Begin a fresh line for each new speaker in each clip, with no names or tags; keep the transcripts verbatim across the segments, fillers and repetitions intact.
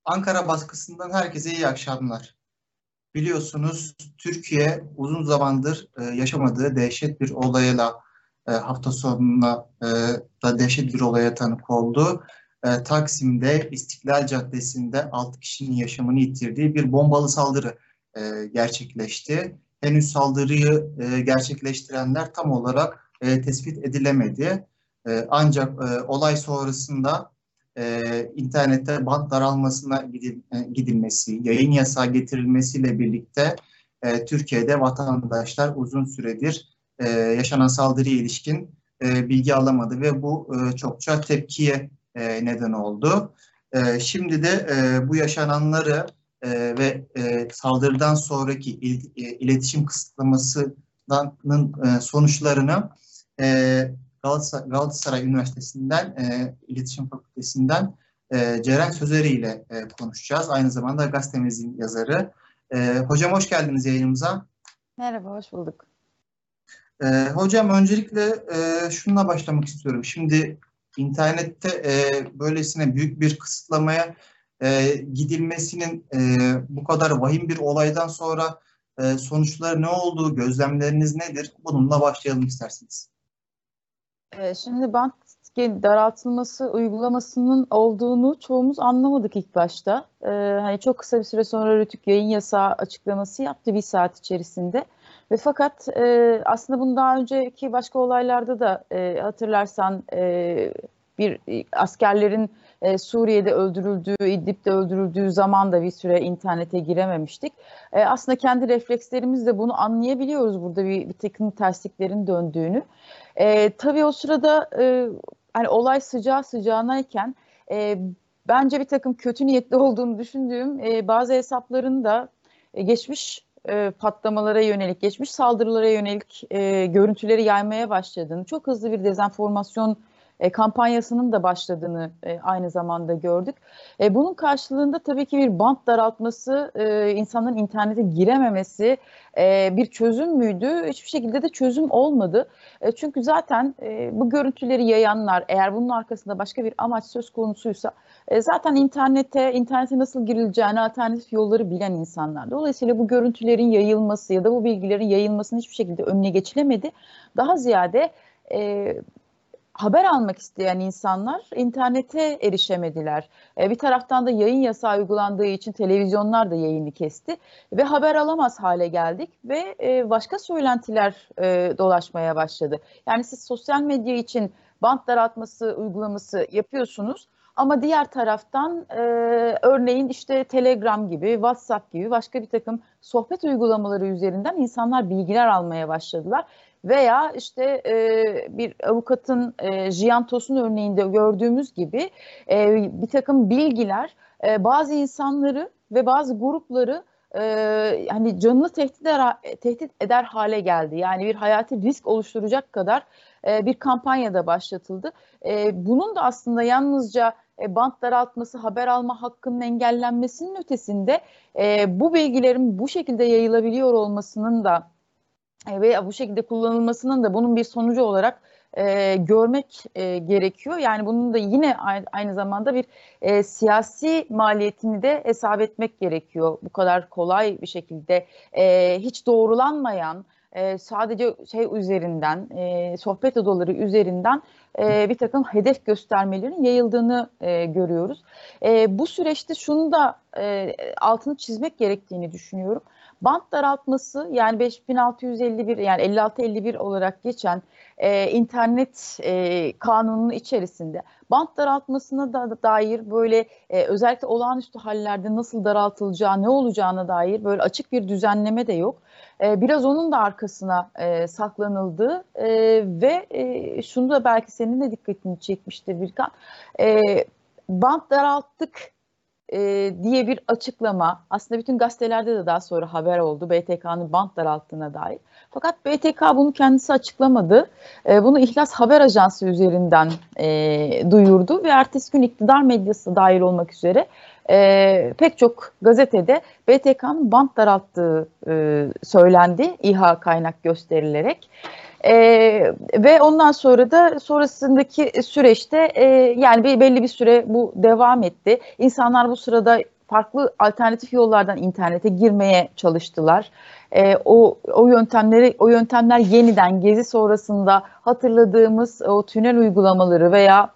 Ankara baskısından herkese iyi akşamlar. Biliyorsunuz Türkiye uzun zamandır e, yaşamadığı dehşet bir olayla e, hafta sonuna e, da dehşet bir olaya tanık oldu. E, Taksim'de İstiklal Caddesi'nde altı kişinin yaşamını yitirdiği bir bombalı saldırı e, gerçekleşti. Henüz saldırıyı e, gerçekleştirenler tam olarak e, tespit edilemedi. E, ancak e, olay sonrasında e, internette bant daralmasına gidil, e, gidilmesi, yayın yasağı getirilmesiyle birlikte e, Türkiye'de vatandaşlar uzun süredir e, yaşanan saldırıya ilişkin e, bilgi alamadı ve bu e, çokça tepkiye e, neden oldu. E, şimdi de e, bu yaşananları e, ve e, saldırıdan sonraki il, e, iletişim kısıtlamasının e, sonuçlarını e, Galatasaray, Galatasaray Üniversitesi'nden, e, İletişim Fakültesinden e, Ceren Sözeri ile e, konuşacağız. Aynı zamanda gazetemizin yazarı. E, hocam hoş geldiniz yayınımıza.
Merhaba, hoş bulduk.
E, hocam öncelikle e, şununla başlamak istiyorum. Şimdi internette e, böylesine büyük bir kısıtlamaya e, gidilmesinin e, bu kadar vahim bir olaydan sonra e, sonuçları ne oldu, gözlemleriniz nedir? Bununla başlayalım isterseniz.
Ee, şimdi bant daraltılması uygulamasının olduğunu çoğumuz anlamadık ilk başta. Ee, hani çok kısa bir süre sonra Rütük yayın yasağı açıklaması yaptı bir saat içerisinde. Ve fakat e, aslında bunu daha önceki başka olaylarda da e, hatırlarsan e, bir e, askerlerin e, Suriye'de öldürüldüğü, İdlib'de öldürüldüğü zaman da bir süre internete girememiştik. E, aslında kendi reflekslerimizle bunu anlayabiliyoruz burada bir, bir takım tersliklerin döndüğünü. E, tabii o sırada e, hani olay sıcağı sıcağınayken e, bence bir takım kötü niyetli olduğunu düşündüğüm e, bazı hesapların da e, geçmiş e, patlamalara yönelik, geçmiş saldırılara yönelik e, görüntüleri yaymaya başladığını, çok hızlı bir dezenformasyon e, kampanyasının da başladığını e, aynı zamanda gördük. E, bunun karşılığında tabii ki bir bant daraltması, e, insanların internete girememesi e, bir çözüm müydü? Hiçbir şekilde de çözüm olmadı. E, çünkü zaten e, bu görüntüleri yayanlar, eğer bunun arkasında başka bir amaç söz konusuysa, e, zaten internete, internete nasıl girileceğini, alternatif yolları bilen insanlar. Dolayısıyla bu görüntülerin yayılması ya da bu bilgilerin yayılmasının hiçbir şekilde önüne geçilemedi. Daha ziyade e, haber almak isteyen insanlar internete erişemediler. E, bir taraftan da yayın yasağı uygulandığı için televizyonlar da yayını kesti ve haber alamaz hale geldik ve e, başka söylentiler e, dolaşmaya başladı. Yani siz sosyal medya için bant daraltması uygulaması yapıyorsunuz ama diğer taraftan e, örneğin işte Telegram gibi, WhatsApp gibi başka bir takım sohbet uygulamaları üzerinden insanlar bilgiler almaya başladılar. Veya işte e, bir avukatın e, Jiantos'un örneğinde gördüğümüz gibi e, bir takım bilgiler e, bazı insanları ve bazı grupları e, hani canını tehdit eder, tehdit eder hale geldi. Yani bir hayati risk oluşturacak kadar e, bir kampanyada başlatıldı. E, bunun da aslında yalnızca e, bant daraltması, haber alma hakkının engellenmesinin ötesinde e, bu bilgilerin bu şekilde yayılabiliyor olmasının da ve bu şekilde kullanılmasının da bunun bir sonucu olarak e, görmek e, gerekiyor. Yani bunun da yine aynı, aynı zamanda bir e, siyasi maliyetini de hesap etmek gerekiyor. Bu kadar kolay bir şekilde e, hiç doğrulanmayan, e, sadece şey üzerinden, e, sohbet odaları üzerinden e, bir takım hedef göstermelerin yayıldığını e, görüyoruz. E, bu süreçte şunu da e, altını çizmek gerektiğini düşünüyorum. Bant daraltması, yani beş bin altı yüz elli bir, yani elli altı elli bir olarak geçen e, internet e, kanununun içerisinde bant daraltmasına da dair böyle e, özellikle olağanüstü hallerde nasıl daraltılacağı, ne olacağına dair böyle açık bir düzenleme de yok. E, biraz onun da arkasına e, saklanıldı e, ve e, şunu da belki senin de dikkatini çekmiştir Birkan. E, Bant daralttık e, diye bir açıklama aslında bütün gazetelerde de daha sonra haber oldu B T K'nın bant daralttığına dair. Fakat B T K bunu kendisi açıklamadı. E, bunu İhlas Haber Ajansı üzerinden e, duyurdu ve ertesi gün iktidar medyası dahil olmak üzere e, pek çok gazetede B T K'nın bant daralttığı e, söylendi İHA kaynak gösterilerek. Ee, ve ondan sonra da sonrasındaki süreçte e, yani bir belli bir süre bu devam etti. İnsanlar bu sırada farklı alternatif yollardan internete girmeye çalıştılar. E, o o yöntemleri o yöntemler yeniden Gezi sonrasında hatırladığımız o tünel uygulamaları veya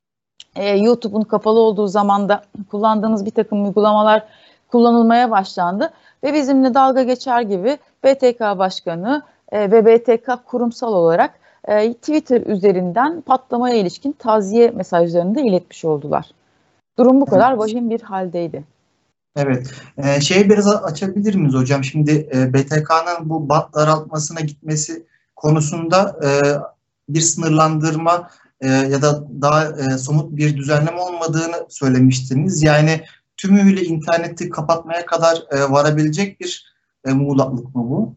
e, YouTube'un kapalı olduğu zamanda kullandığımız bir takım uygulamalar kullanılmaya başlandı ve bizimle dalga geçer gibi B T K Başkanı e, ve B T K kurumsal olarak e, Twitter üzerinden patlamaya ilişkin taziye mesajlarını da iletmiş oldular. Durum bu kadar
Evet.
vahim bir haldeydi.
Evet. Ee, şeyi biraz açabilir miyiz hocam? Şimdi e, B T K'nın bu bant daraltmasına gitmesi konusunda e, bir sınırlandırma e, ya da daha e, somut bir düzenleme olmadığını söylemiştiniz. Yani tümüyle interneti kapatmaya kadar e, varabilecek bir e, muğlaklık mı bu?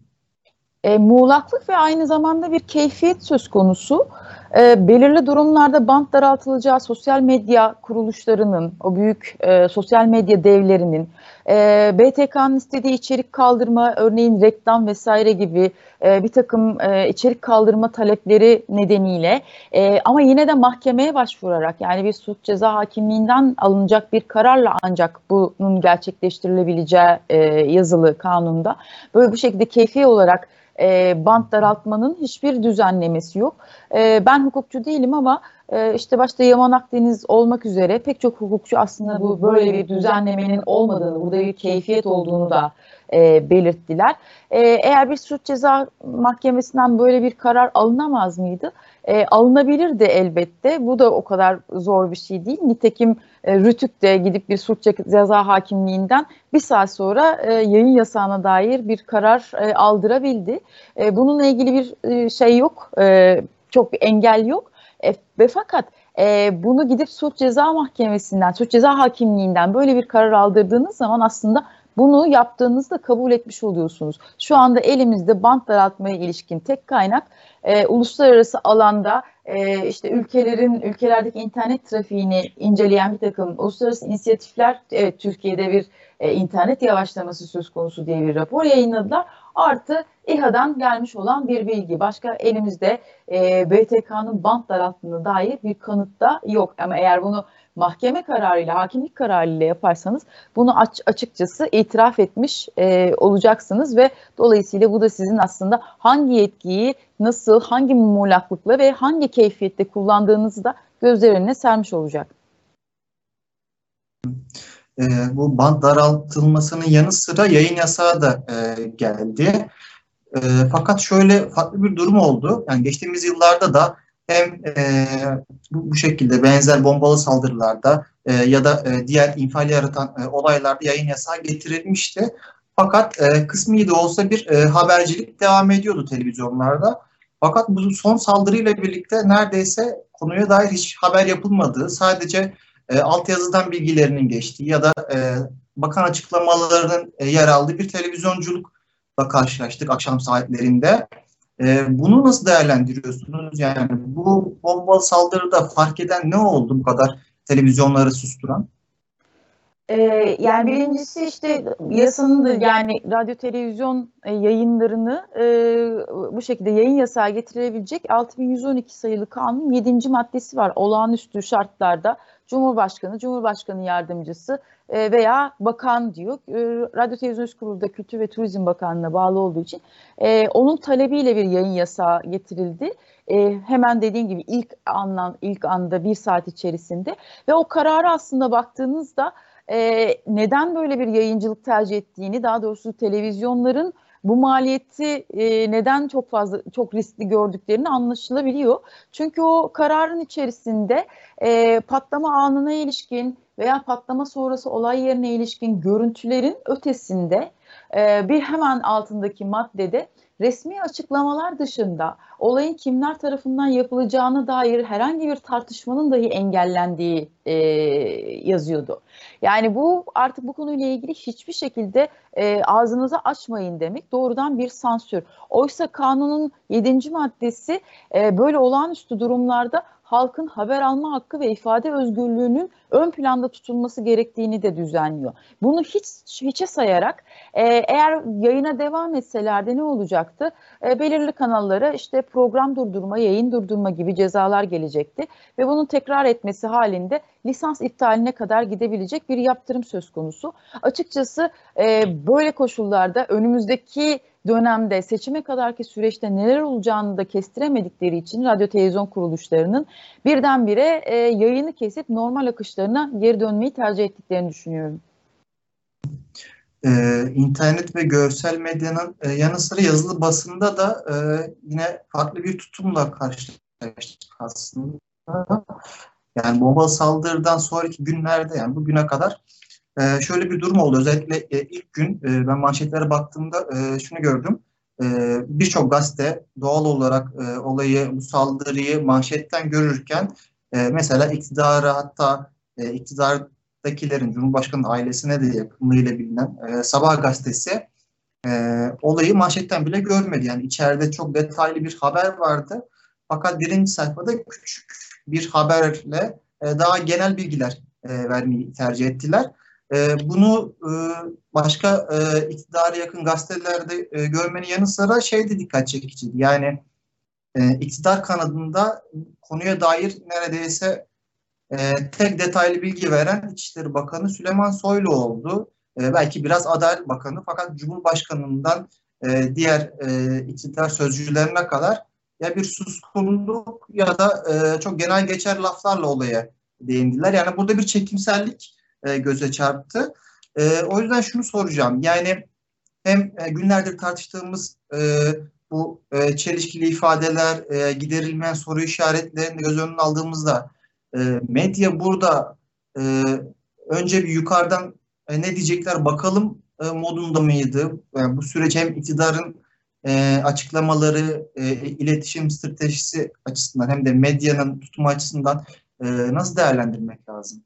E, muğlaklık ve aynı zamanda bir keyfiyet söz konusu. E, belirli durumlarda bant daraltılacağı sosyal medya kuruluşlarının, o büyük e, sosyal medya devlerinin, e, B T K'nın istediği içerik kaldırma, örneğin reklam vesaire gibi e, bir takım e, içerik kaldırma talepleri nedeniyle e, ama yine de mahkemeye başvurarak, yani bir suç ceza hakimliğinden alınacak bir kararla ancak bunun gerçekleştirilebileceği e, yazılı kanunda, böyle bu şekilde keyfi olarak e, bant daraltmanın hiçbir düzenlemesi yok. E, ben hukukçu değilim ama e, işte başta Yaman Akdeniz olmak üzere pek çok hukukçu aslında bu böyle bir düzenlemenin olmadığını, burada bir keyfiyet olduğunu da e, belirttiler. E, eğer bir suç ceza mahkemesinden böyle bir karar alınamaz mıydı? E, alınabilirdi elbette. Bu da o kadar zor bir şey değil. Nitekim e, Rütük de gidip bir suç ceza hakimliğinden bir saat sonra e, yayın yasağına dair bir karar e, aldırabildi. E, bununla ilgili bir e, şey yok, e, çok bir engel yok. E, ve fakat e, bunu gidip suç ceza mahkemesinden, suç ceza hakimliğinden böyle bir karar aldırdığınız zaman aslında bunu yaptığınızda kabul etmiş oluyorsunuz. Şu anda elimizde bant daraltmaya ilişkin tek kaynak e, uluslararası alanda e, işte ülkelerin ülkelerdeki internet trafiğini inceleyen bir takım uluslararası inisiyatifler, evet, Türkiye'de bir e, internet yavaşlaması söz konusu diye bir rapor yayınladılar. Artı İHA'dan gelmiş olan bir bilgi. Başka elimizde e, B T K'nın bant daralttığına dair bir kanıt da yok. Ama eğer bunu mahkeme kararıyla, hakimlik kararıyla yaparsanız bunu aç, açıkçası itiraf etmiş e, olacaksınız ve dolayısıyla bu da sizin aslında hangi yetkiyi nasıl, hangi muğlaklıkla ve hangi keyfiyette kullandığınızı da gözler önüne sermiş olacak.
E, bu bant daraltılmasının yanı sıra yayın yasağı da e, geldi. E, fakat şöyle farklı bir durum oldu. Yani geçtiğimiz yıllarda da hem e, bu, bu şekilde benzer bombalı saldırılarda e, ya da e, diğer infial yaratan e, olaylarda yayın yasağı getirilmişti. Fakat e, kısmi de olsa bir e, habercilik devam ediyordu televizyonlarda. Fakat bu son saldırıyla birlikte neredeyse konuya dair hiç haber yapılmadığı, sadece e, altyazıdan bilgilerinin geçtiği ya da e, bakan açıklamalarının e, yer aldığı bir televizyonculuk karşılaştık akşam saatlerinde. Ee, bunu nasıl değerlendiriyorsunuz? Yani bu bombalı saldırıda fark eden ne oldu bu kadar televizyonları susturan?
Ee, yani birincisi işte yasanın da, yani radyo televizyon e, yayınlarını e, bu şekilde yayın yasağı getirebilecek altı bin yüz on iki sayılı kanunun yedinci maddesi var. Olağanüstü şartlarda Cumhurbaşkanı, Cumhurbaşkanı yardımcısı e, veya bakan diyor. E, Radyo Televizyon İş Kurulu da Kültür ve Turizm Bakanlığı'na bağlı olduğu için e, onun talebiyle bir yayın yasağı getirildi. E, hemen dediğim gibi ilk andan ilk anda bir saat içerisinde ve o kararı aslında baktığınızda Ee, neden böyle bir yayıncılık tercih ettiğini, daha doğrusu televizyonların bu maliyeti e, neden çok fazla, çok riskli gördüklerini anlaşılabiliyor. Çünkü o kararın içerisinde e, patlama anına ilişkin veya patlama sonrası olay yerine ilişkin görüntülerin ötesinde e, bir hemen altındaki maddede resmi açıklamalar dışında olayın kimler tarafından yapılacağına dair herhangi bir tartışmanın dahi engellendiği e, yazıyordu. Yani bu artık bu konuyla ilgili hiçbir şekilde e, ağzınızı açmayın demek, doğrudan bir sansür. Oysa kanunun yedinci maddesi e, böyle olağanüstü durumlarda halkın haber alma hakkı ve ifade özgürlüğünün ön planda tutulması gerektiğini de düzenliyor. Bunu hiç hiçe sayarak e, eğer yayına devam etselerdi ne olacaktı? E, belirli kanallara işte program durdurma, yayın durdurma gibi cezalar gelecekti ve bunun tekrar etmesi halinde lisans iptaline kadar gidebilecek bir yaptırım söz konusu. Açıkçası e, böyle koşullarda önümüzdeki dönemde seçime kadarki süreçte neler olacağını da kestiremedikleri için radyo televizyon kuruluşlarının birdenbire e, yayını kesip normal akışlarına geri dönmeyi tercih ettiklerini düşünüyorum.
Ee, internet ve görsel medyanın e, yanı sıra yazılı basında da e, yine farklı bir tutumla karşılaştık aslında. Yani bombalı saldırıdan sonraki günlerde, yani bugüne kadar e, şöyle bir durum oldu. Özellikle e, ilk gün e, ben manşetlere baktığımda e, şunu gördüm. E, Birçok gazete doğal olarak e, olayı, bu saldırıyı manşetten görürken e, mesela iktidara, hatta e, iktidardakilerin, Cumhurbaşkanı ailesine de yakınlığıyla bilinen e, Sabah gazetesi e, olayı manşetten bile görmedi. Yani içeride çok detaylı bir haber vardı. Fakat birinci sayfada küçük bir haberle e, daha genel bilgiler e, vermeyi tercih ettiler. E, bunu e, başka e, iktidara yakın gazetelerde e, görmenin yanı sıra şey de dikkat çekiciydi. Yani e, iktidar kanadında konuya dair neredeyse e, tek detaylı bilgi veren İçişleri Bakanı Süleyman Soylu oldu. E, belki biraz Adalet Bakanı, fakat Cumhurbaşkanı'ndan e, diğer e, iktidar sözcülerine kadar ya bir suskunluk ya da e, çok genel geçer laflarla olaya değindiler. Yani burada bir çekimsellik e, göze çarptı. E, o yüzden şunu soracağım. Yani hem e, günlerdir tartıştığımız e, bu e, çelişkili ifadeler, e, giderilmeyen soru işaretlerini göz önüne aldığımızda e, medya burada e, önce bir yukarıdan e, ne diyecekler bakalım e, modunda mıydı? Yani bu süreç hem iktidarın e, açıklamaları, e, iletişim stratejisi açısından hem de medyanın tutumu açısından e, nasıl değerlendirmek lazım?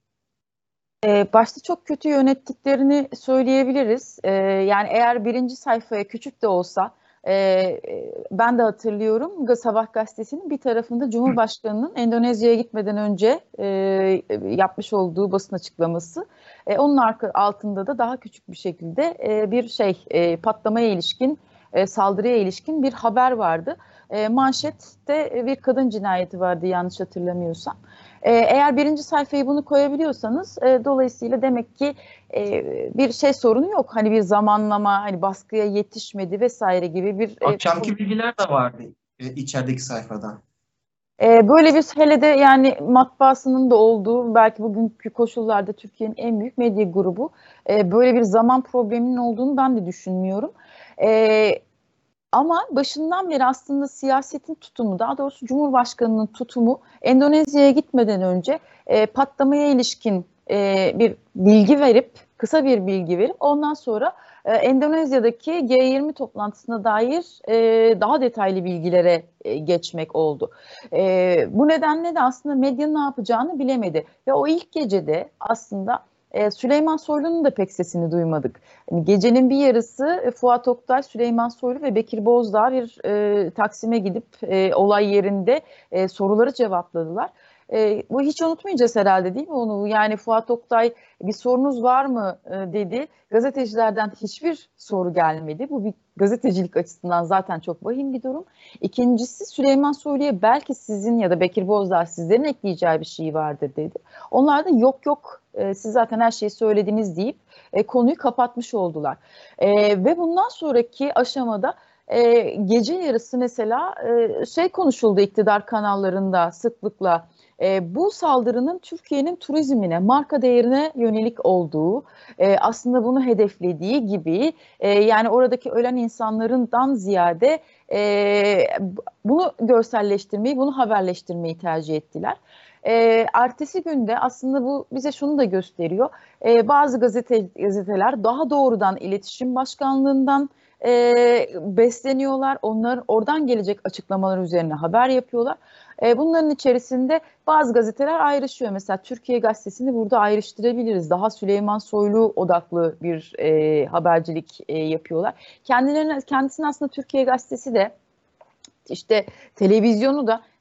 Ee, başta çok kötü yönettiklerini söyleyebiliriz. Ee, yani eğer birinci sayfaya küçük de olsa, e, e, ben de hatırlıyorum Sabah gazetesinin bir tarafında Cumhurbaşkanı'nın Endonezya'ya gitmeden önce e, yapmış olduğu basın açıklaması. E, onun arka, altında da daha küçük bir şekilde e, bir şey e, patlamaya ilişkin, e, saldırıya ilişkin bir haber vardı. E, manşette bir kadın cinayeti vardı yanlış hatırlamıyorsam. Ee, eğer birinci sayfayı bunu koyabiliyorsanız e, dolayısıyla demek ki e, bir şey sorunu yok. Hani bir zamanlama, hani baskıya yetişmedi vesaire gibi bir e,
Akşamki bilgiler de vardı e, içerideki sayfada.
e, böyle bir hele de yani matbaasının da olduğu belki bugünkü koşullarda Türkiye'nin en büyük medya grubu. E, böyle bir zaman probleminin olduğunu ben de düşünmüyorum. E, Ama başından beri aslında siyasetin tutumu, daha doğrusu Cumhurbaşkanı'nın tutumu Endonezya'ya gitmeden önce e, patlamaya ilişkin e, bir bilgi verip, kısa bir bilgi verip ondan sonra e, Endonezya'daki G yirmi toplantısına dair e, daha detaylı bilgilere e, geçmek oldu. E, bu nedenle de aslında medya ne yapacağını bilemedi ve o ilk gecede aslında e, Süleyman Soylu'nun da pek sesini duymadık. Yani gecenin bir yarısı e, Fuat Oktay, Süleyman Soylu ve Bekir Bozdağ bir e, Taksim'e gidip e, olay yerinde e, soruları cevapladılar. E, bu hiç unutmayacağız herhalde değil mi onu? Yani Fuat Oktay bir sorunuz var mı e, dedi. Gazetecilerden hiçbir soru gelmedi. Bu bir gazetecilik açısından zaten çok vahim bir durum. İkincisi Süleyman Soylu'ya belki sizin ya da Bekir Bozdağ sizlerin ekleyeceği bir şey vardır dedi. Onlar da yok yok e, siz zaten her şeyi söylediniz deyip e, konuyu kapatmış oldular. E, ve bundan sonraki aşamada e, gece yarısı mesela e, şey konuşuldu iktidar kanallarında sıklıkla. E, bu saldırının Türkiye'nin turizmine, marka değerine yönelik olduğu, e, aslında bunu hedeflediği gibi e, yani oradaki ölen insanlarından ziyade e, bunu görselleştirmeyi, bunu haberleştirmeyi tercih ettiler. E, ertesi günde aslında bu bize şunu da gösteriyor. E, bazı gazete, gazeteler daha doğrudan iletişim başkanlığından e, besleniyorlar. Onların oradan gelecek açıklamalar üzerine haber yapıyorlar. E, bunların içerisinde bazı gazeteler ayrışıyor. Mesela Türkiye Gazetesi'ni burada ayrıştırabiliriz. Daha Süleyman Soylu odaklı bir e, habercilik e, yapıyorlar. Kendilerine, kendisinin aslında Türkiye Gazetesi de işte televizyonu da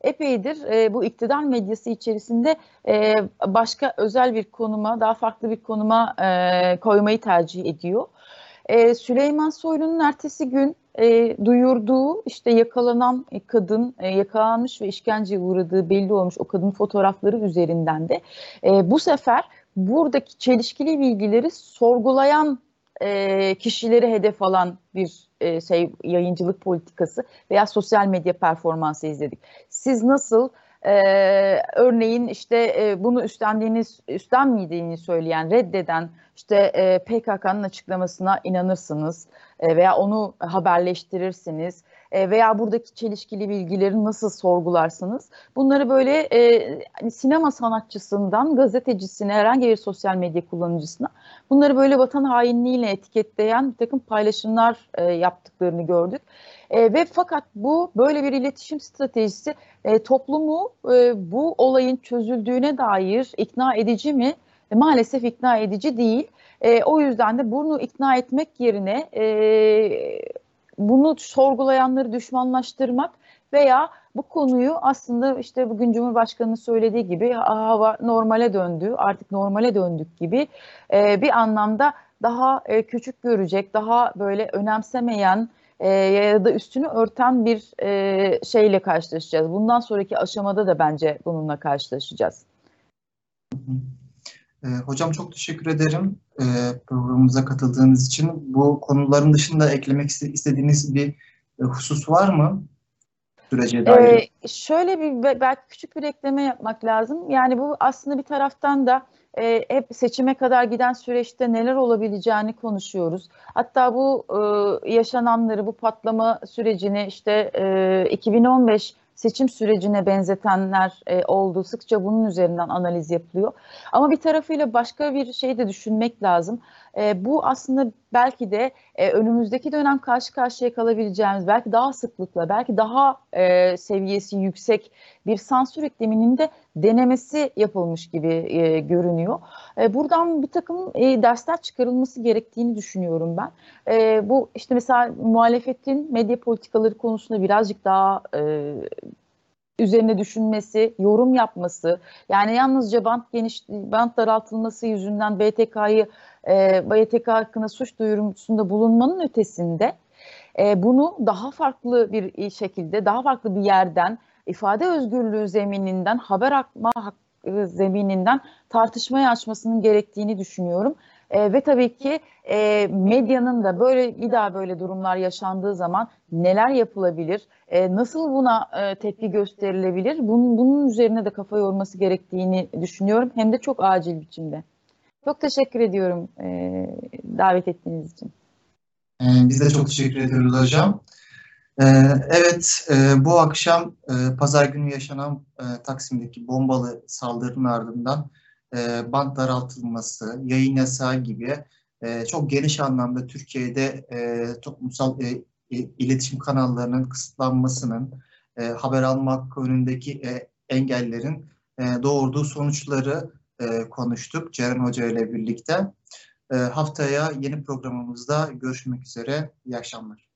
epeydir e, bu iktidar medyası içerisinde e, başka özel bir konuma, daha farklı bir konuma e, koymayı tercih ediyor. E, Süleyman Soylu'nun ertesi gün e, duyurduğu işte yakalanan kadın, e, yakalanmış ve işkenceye uğradığı belli olmuş o kadın fotoğrafları üzerinden de e, bu sefer buradaki çelişkili bilgileri sorgulayan e, kişileri hedef alan bir e, şey yayıncılık politikası veya sosyal medya performansı izledik. Siz nasıl e, örneğin işte e, bunu üstlendiğiniz, üstlenmediğini söyleyen, reddeden işte e, P K K'nın açıklamasına inanırsınız e, veya onu haberleştirirsiniz e, veya buradaki çelişkili bilgileri nasıl sorgularsınız? Bunları böyle e, hani sinema sanatçısından gazetecisine, herhangi bir sosyal medya kullanıcısına bunları böyle vatan hainliğiyle etiketleyen bir takım paylaşımlar e, yaptıklarını gördük. E, ve fakat bu böyle bir iletişim stratejisi e, toplumu e, bu olayın çözüldüğüne dair ikna edici mi? E, maalesef ikna edici değil. E, o yüzden de bunu ikna etmek yerine e, bunu sorgulayanları düşmanlaştırmak veya bu konuyu aslında işte bugün Cumhurbaşkanı'nın söylediği gibi hava normale döndü, artık normale döndük gibi e, bir anlamda daha e, küçük görecek, daha böyle önemsemeyen e, ya da üstünü örten bir e, şeyle karşılaşacağız. Bundan sonraki aşamada da bence bununla karşılaşacağız.
E, hocam çok teşekkür ederim e, programımıza katıldığınız için. Bu konuların dışında eklemek istediğiniz bir e, husus var mı sürece dair?
Ee, şöyle bir belki küçük bir ekleme yapmak lazım. Yani bu aslında bir taraftan da e, hep seçime kadar giden süreçte neler olabileceğini konuşuyoruz. Hatta bu e, yaşananları, bu patlama sürecini işte e, iki bin on beş seçim sürecine benzetenler e, oldu. Sıkça bunun üzerinden analiz yapılıyor. Ama bir tarafıyla başka bir şey de düşünmek lazım. E, bu aslında belki de e, önümüzdeki dönem karşı karşıya kalabileceğimiz, belki daha sıklıkla, belki daha e, seviyesi yüksek bir sansür ikliminin de denemesi yapılmış gibi e, görünüyor. E, buradan bir takım e, dersler çıkarılması gerektiğini düşünüyorum ben. E, bu işte mesela muhalefetin medya politikaları konusunda birazcık daha e, üzerine düşünmesi, yorum yapması, yani yalnızca bant geniş bant daraltılması yüzünden B T K'yı e, B T K hakkında suç duyurusunda bulunmanın ötesinde e, bunu daha farklı bir şekilde, daha farklı bir yerden, ifade özgürlüğü zemininden, haber akma hakkı zemininden tartışmaya açmasının gerektiğini düşünüyorum. E, ve tabii ki e, medyanın da böyle bir daha böyle durumlar yaşandığı zaman neler yapılabilir, e, nasıl buna e, tepki gösterilebilir, bunun, bunun üzerine de kafa yorması gerektiğini düşünüyorum. Hem de çok acil biçimde. Çok teşekkür ediyorum e, davet ettiğiniz için.
E, biz de çok teşekkür ediyoruz hocam. E, evet, e, bu akşam e, Pazar günü yaşanan e, Taksim'deki bombalı saldırının ardından e, bant daraltılması, yayın yasağı gibi e, çok geniş anlamda Türkiye'de e, toplumsal e, e, iletişim kanallarının kısıtlanmasının, e, haber alma hakkı önündeki e, engellerin e, doğurduğu sonuçları e, konuştuk Ceren Hoca ile birlikte. E, haftaya yeni programımızda görüşmek üzere. İyi akşamlar.